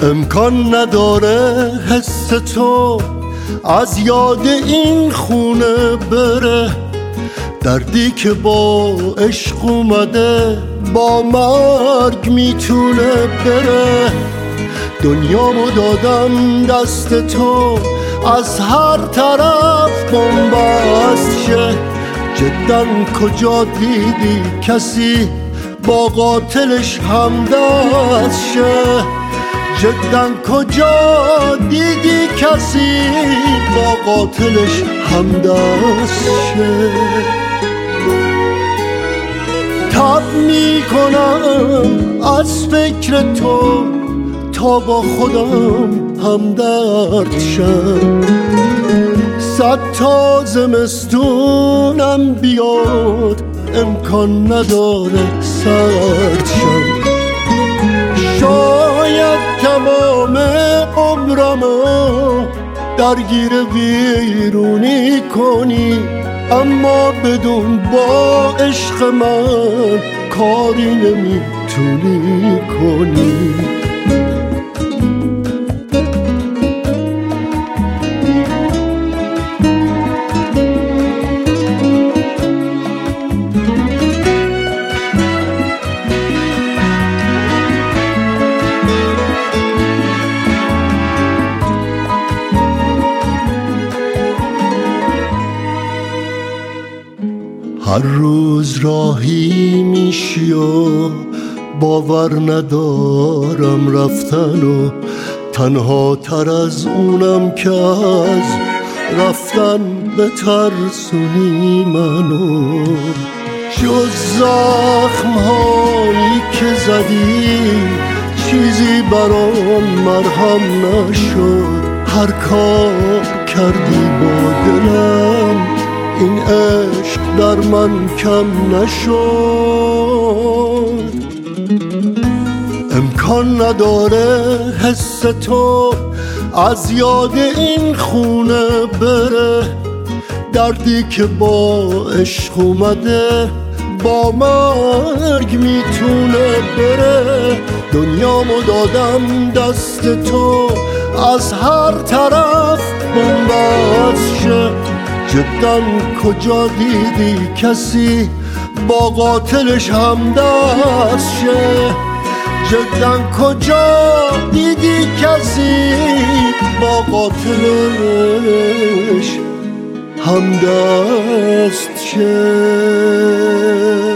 امکان نداره حس تو از یاد این خونه بره، دردی که با عشق اومده با مرگ میتونه بره. دنیامو دادم دست تو، از هر طرف بنبست شه. جدا کجا دیدی کسی با قاتلش همدست شه؟ جدا کجا دیدی کسی با قاتلش همدست شه؟ تب میکنم از فکر تو تا با خودم همدرد شم. 100 تا زمستونم بیاد امکان نداره سرد شم. شاید تمام عمرمو درگیر ویرونی کنی، اما بدون با عشق من کاری نمیتونی کنی. هر روز راهی میشی و باور ندارم رفتن، و تنها تر از اونم که از رفتن بترسونی منو. جز زخم هایی که زدی چیزی برام مرهم نشد. هر کار کردی با دلم این عشق در من کم نشد. امکان نداره حس تو از یاد این خونه بره، دردی که با عشق اومده با مرگ میتونه بره. دنیامو دادم دست تو، از هر طرف بنبست شه. جدا کجا دیدی کسی با قاتلش همدست شه؟ جدا کجا دیدی کسی با قاتلش همدست شه؟